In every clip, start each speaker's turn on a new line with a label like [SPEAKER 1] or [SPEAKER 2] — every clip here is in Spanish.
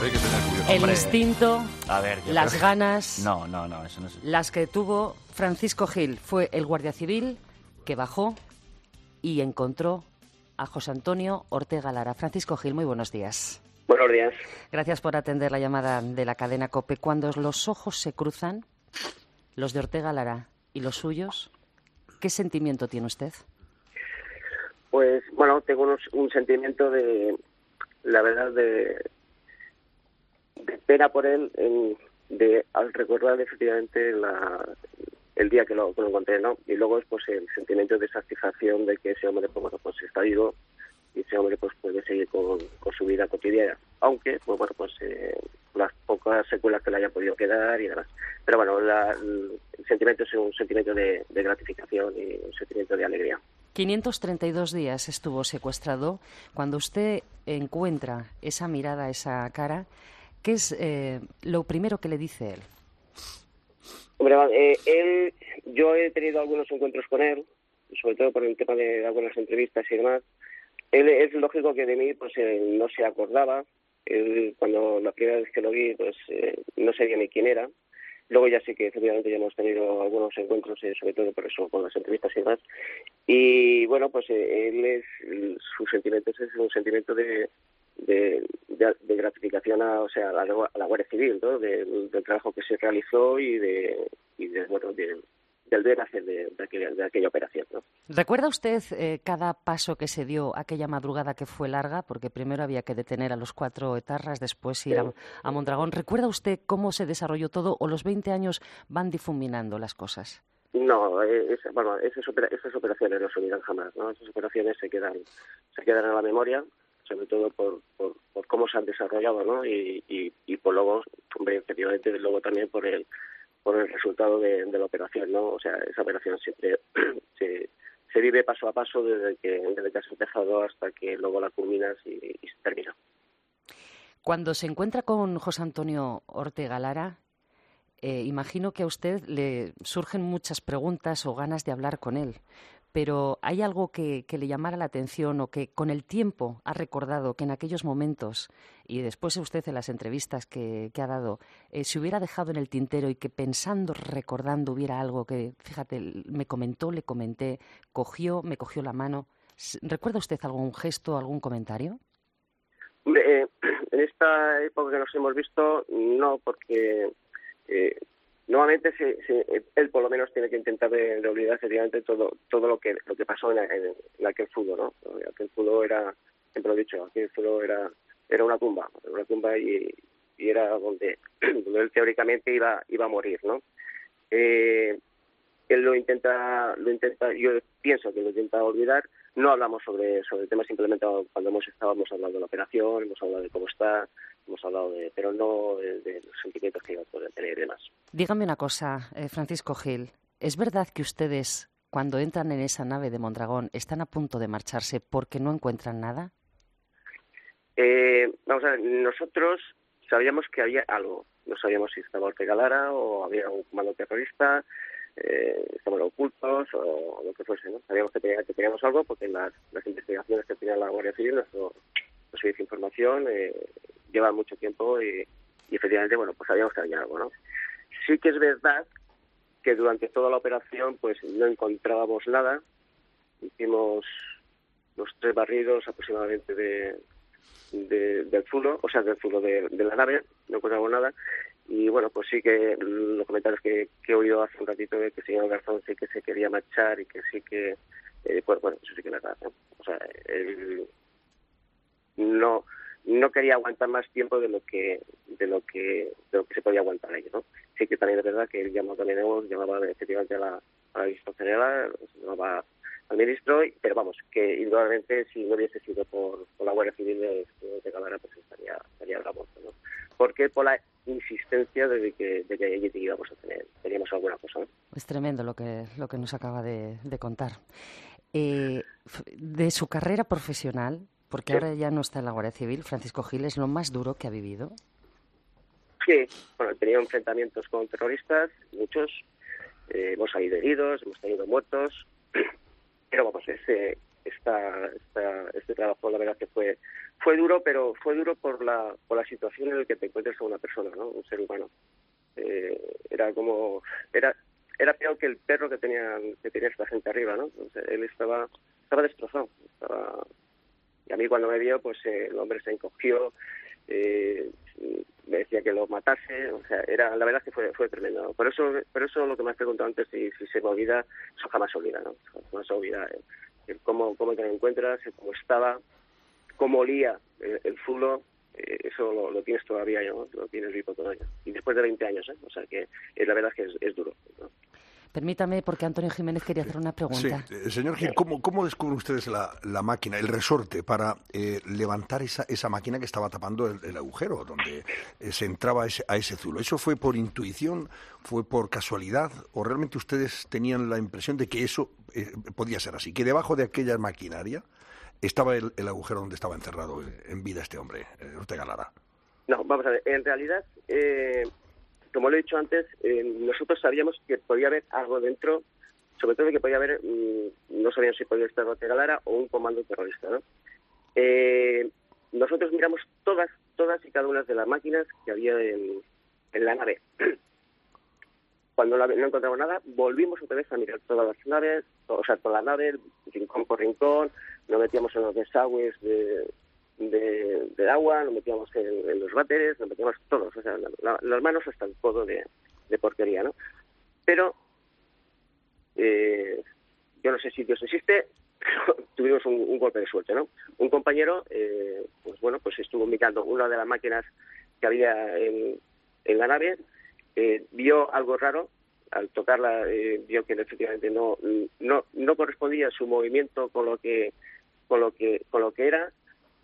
[SPEAKER 1] hay que tener cuidado.
[SPEAKER 2] El
[SPEAKER 3] Hombre,
[SPEAKER 2] instinto,
[SPEAKER 3] a ver, yo
[SPEAKER 2] las
[SPEAKER 3] creo-
[SPEAKER 2] ganas,
[SPEAKER 3] No, eso no es...
[SPEAKER 2] las que tuvo Francisco Gil. Fue el guardia civil que bajó y encontró a José Antonio Ortega Lara. Francisco Gil, muy buenos días.
[SPEAKER 4] Buenos días.
[SPEAKER 2] Gracias por atender la llamada de la cadena COPE. Cuando los ojos se cruzan, los de Ortega Lara y los suyos, ¿qué sentimiento tiene usted?
[SPEAKER 4] Pues bueno, tengo un sentimiento la verdad, de pena por él, al recordar efectivamente el día que lo encontré, ¿no? Y luego pues el sentimiento de satisfacción de que ese hombre pues está vivo y ese hombre pues puede seguir con su vida cotidiana, aunque pues las pocas secuelas que le haya podido quedar y demás. Pero bueno, el sentimiento es un sentimiento de gratificación y un sentimiento de alegría.
[SPEAKER 2] 532 días estuvo secuestrado. Cuando usted encuentra esa mirada, esa cara, ¿qué es lo primero que le dice él?
[SPEAKER 4] Hombre, yo he tenido algunos encuentros con él, sobre todo por el tema de algunas entrevistas y demás. Él, es lógico que de mí pues no se acordaba. Él, cuando la primera vez que lo vi, pues no sabía ni quién era. Luego ya sí que efectivamente ya hemos tenido algunos encuentros, sobre todo por eso, con las entrevistas y demás. Y bueno, pues su sentimiento es un sentimiento de gratificación a la Guardia Civil, ¿no? Del trabajo que se realizó y del bien hacer de aquella operación, ¿no?
[SPEAKER 2] ¿Recuerda usted cada paso que se dio aquella madrugada que fue larga? Porque primero había que detener a los 4 etarras, después ir a Mondragón. ¿Recuerda usted cómo se desarrolló todo o los 20 años van difuminando las cosas?
[SPEAKER 4] No, esas operaciones no se olvidan jamás, ¿no? Esas operaciones se quedan en la memoria, sobre todo por cómo se han desarrollado, ¿no? Y por luego, hombre, efectivamente, luego también por el resultado de la operación, ¿no? O sea, esa operación siempre se vive paso a paso desde que has empezado hasta que luego la culminas y se termina.
[SPEAKER 2] Cuando se encuentra con José Antonio Ortega Lara, imagino que a usted le surgen muchas preguntas o ganas de hablar con él, pero ¿hay algo que le llamara la atención o que con el tiempo ha recordado que en aquellos momentos, y después usted en las entrevistas que ha dado, se hubiera dejado en el tintero y que pensando, recordando, hubiera algo que, fíjate, le comenté, me cogió la mano? ¿Recuerda usted algún gesto, algún comentario?
[SPEAKER 4] Hombre, en esta época que nos hemos visto, no, porque nuevamente él por lo menos tiene que intentar de olvidar efectivamente todo lo que pasó en aquel fútbol, ¿no? Aquel fútbol era, siempre lo he dicho, aquel fútbol era una tumba y era donde él teóricamente iba a morir, ¿no? Él lo intenta, yo pienso que lo intenta olvidar. No hablamos sobre el tema, simplemente cuando hemos hablado de la operación, hemos hablado de cómo está, pero no de los sentimientos que iba a poder tener y demás.
[SPEAKER 2] Dígame una cosa, Francisco Gil, ¿es verdad que ustedes, cuando entran en esa nave de Mondragón, están a punto de marcharse porque no encuentran nada?
[SPEAKER 4] Vamos a ver, nosotros sabíamos que había algo. No sabíamos si estaba Ortega Lara o había un comando terrorista, estaban ocultos o lo que fuese, ¿no? Sabíamos que teníamos algo porque las investigaciones que tenía la Guardia Civil, nuestro servicio de información, llevan mucho tiempo y efectivamente, bueno, pues sabíamos que había algo, ¿no? Sí que es verdad que durante toda la operación pues no encontrábamos nada. Hicimos los 3 barridos aproximadamente del zulo, de la nave, no encontramos nada. Y bueno, pues sí que los comentarios que he oído hace un ratito de que el señor Garzón sí que se quería marchar y que sí que, pues bueno, eso sí que es verdad, ¿no? O sea, él no quería aguantar más tiempo de lo que se podía aguantar ahí, ¿no? Sí que también es verdad que él llamaba efectivamente a la Dirección General, llamaba al ministro, pero vamos, que indudablemente si no hubiese sido por la Guardia Civil de Calara, pues estaría la muerte, ¿no? Porque por la insistencia de que allí teníamos alguna cosa, ¿no?
[SPEAKER 2] Es tremendo lo que nos acaba de contar. De su carrera profesional, porque
[SPEAKER 4] sí.
[SPEAKER 2] Ahora ya no está en la Guardia Civil, Francisco Gil, ¿es lo más duro que ha vivido?
[SPEAKER 4] Sí, bueno, he tenido enfrentamientos con terroristas, muchos, hemos salido heridos, hemos tenido muertos, pero vamos, este trabajo, la verdad que fue duro, pero fue duro por la situación en la que te encuentras con una persona, ¿no? Un ser humano. Era peor que el perro que tenía esta gente arriba, ¿no? O sea, él estaba destrozado, y a mí cuando me vio, pues el hombre se encogió, me decía que lo matase, o sea, la verdad que fue tremendo, ¿no? Por eso lo que me has preguntado antes, si se me olvida, eso jamás se olvida, ¿no? Jamás se olvida cómo te lo encuentras, cómo estaba, cómo olía el zulo. Eso lo tienes todavía, ¿no? Lo tienes vivo todavía. Y después de 20 años, ¿eh? O sea que la verdad es que es duro, ¿no?
[SPEAKER 2] Permítame, porque Antonio Jiménez quería hacer una pregunta.
[SPEAKER 1] Sí, señor Gil, ¿cómo descubren ustedes la máquina, el resorte para levantar esa máquina que estaba tapando el agujero donde se entraba a ese zulo? ¿Eso fue por intuición, fue por casualidad o realmente ustedes tenían la impresión de que eso podía ser así, que debajo de aquella maquinaria estaba el agujero donde estaba encerrado en vida este hombre, Ortega Lara?
[SPEAKER 4] No, vamos a ver, en realidad, como lo he dicho antes, nosotros sabíamos que podía haber algo dentro, sobre todo que podía haber, no sabíamos si podía estar Ortega Lara o un comando terrorista, ¿no? Nosotros miramos todas y cada una de las máquinas que había en la nave. Cuando no encontramos nada, volvimos otra vez a mirar todas las naves, o sea, toda la nave, rincón por rincón, nos metíamos en los desagües de agua, nos metíamos en los váteres, nos metíamos todos, o sea, las manos hasta el codo de porquería, ¿no? Pero yo no sé si Dios existe, pero tuvimos un golpe de suerte, ¿no? Un compañero, pues estuvo mirando una de las máquinas que había en la nave, vio algo raro. Al tocarla vio que efectivamente no correspondía su movimiento con lo que era.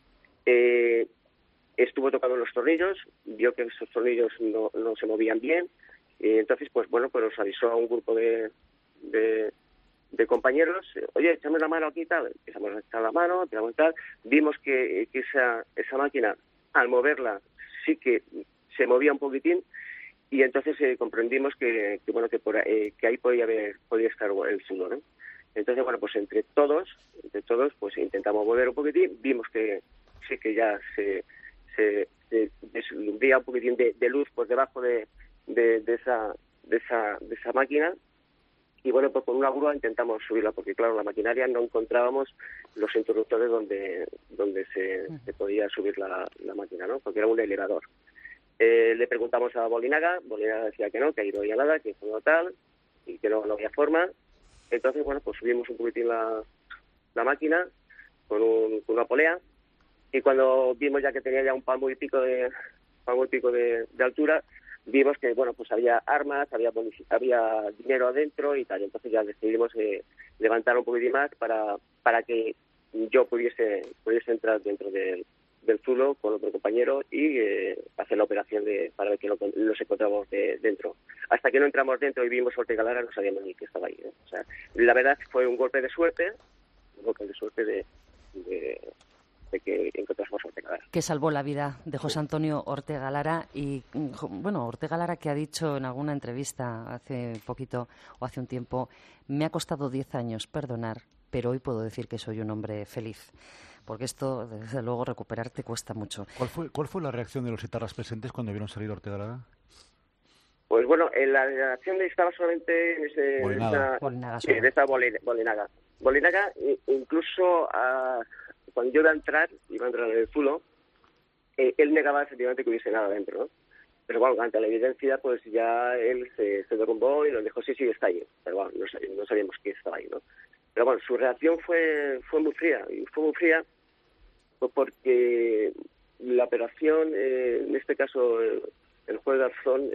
[SPEAKER 4] Estuvo tocando los tornillos, vio que esos tornillos no se movían bien, entonces pues nos avisó a un grupo de compañeros, oye, échame la mano aquí y tal. Empezamos a echar la mano, tiramos y tal, vimos que esa máquina, al moverla, sí que se movía un poquitín, y entonces comprendimos que ahí podía estar el zulo, ¿no? Entonces, pues entre todos, pues intentamos mover un poquitín, vimos que sí que ya se deslumbraba un poquitín de luz por debajo de esa máquina, y pues con una grúa intentamos subirla, porque claro, la maquinaria no encontrábamos los interruptores donde se podía subir la máquina, ¿no? Porque era un elevador. Le preguntamos a Bolinaga decía que no, que ahí no había nada, que no tal, y que no había forma. Entonces, pues subimos un poquitín la máquina con una polea, y cuando vimos ya que tenía ya un palmo y pico de altura, vimos que pues había armas, había dinero adentro y tal. Entonces ya decidimos levantar un poquitín más para que yo pudiese entrar dentro del zulo con otro compañero y hacer la operación para ver que nos encontramos dentro. Hasta que no entramos dentro y vimos Ortega Lara, no sabíamos ni que estaba ahí, ¿eh? O sea, la verdad fue un golpe de suerte de que encontramos a Ortega Lara.
[SPEAKER 2] Que salvó la vida de José Antonio Ortega Lara. Y Ortega Lara, que ha dicho en alguna entrevista hace poquito o hace un tiempo: me ha costado 10 años perdonar, pero hoy puedo decir que soy un hombre feliz. Porque esto, desde luego, recuperarte cuesta mucho.
[SPEAKER 3] ¿Cuál fue la reacción de los etarras presentes cuando vieron salir a Ortega Lara?
[SPEAKER 4] Pues en la reacción estaba solamente
[SPEAKER 2] Bolinaga.
[SPEAKER 4] Bolinaga, incluso cuando yo iba a entrar en el zulo, él negaba efectivamente que hubiese nada dentro, ¿no? Pero ante la evidencia, pues ya él se derrumbó y nos dijo, sí, está ahí. Pero no sabíamos que estaba ahí, ¿no? Pero su reacción fue muy fría, y fue muy fría porque la operación, en este caso el juez Garzón,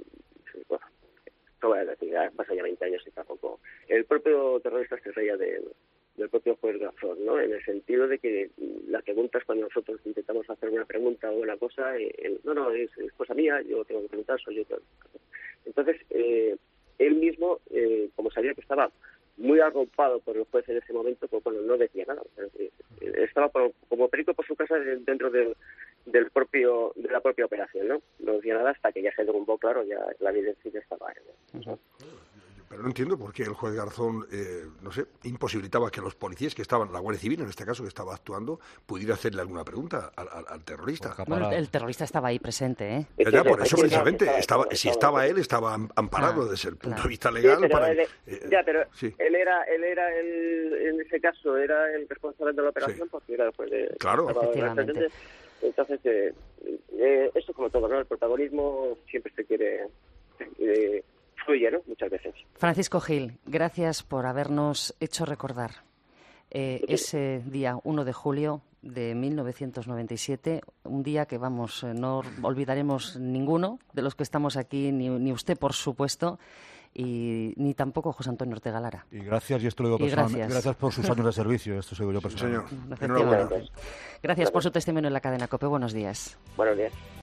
[SPEAKER 4] no voy a decir, pasa ya 20 años y tampoco. El propio terrorista se reía del propio juez Garzón, ¿no? En el sentido de que las preguntas, cuando nosotros intentamos hacer una pregunta o una cosa, no, es cosa mía, yo tengo que preguntar, soy yo. Entonces, él mismo, como sabía que estaba muy arropado por el juez en ese momento, pues no decía nada. Estaba como perico por su casa dentro de la propia operación, ¿no? No decía nada hasta que ya se derrumbó, claro, ya la evidencia ya estaba, ¿no?
[SPEAKER 1] Pero no entiendo por qué el juez Garzón, no sé, imposibilitaba que los policías que estaban, la Guardia Civil en este caso que estaba actuando, pudiera hacerle alguna pregunta al terrorista.
[SPEAKER 2] Bueno, el terrorista estaba ahí presente, ¿eh?
[SPEAKER 1] Ya, por eso precisamente, si estaba él, estaba amparado desde el punto de vista legal.
[SPEAKER 4] Sí, pero sí. él era en ese caso, era el responsable de la operación, porque era después de...
[SPEAKER 1] Claro.
[SPEAKER 2] Efectivamente.
[SPEAKER 4] Entonces, eso como todo, ¿no? El protagonismo siempre se quiere... fluye, ¿no? Muchas veces.
[SPEAKER 2] Francisco Gil, gracias por habernos hecho recordar ese día 1 de julio de 1997, un día que, vamos, no olvidaremos ninguno de los que estamos aquí, ni usted, por supuesto, y ni tampoco José Antonio Ortega Lara.
[SPEAKER 3] Y gracias, y esto lo digo personalmente, gracias por sus años de servicio, esto soy yo personalmente.
[SPEAKER 1] Sí, señor.
[SPEAKER 2] Gracias por su testimonio en la cadena COPE. Buenos días.
[SPEAKER 4] Buenos días.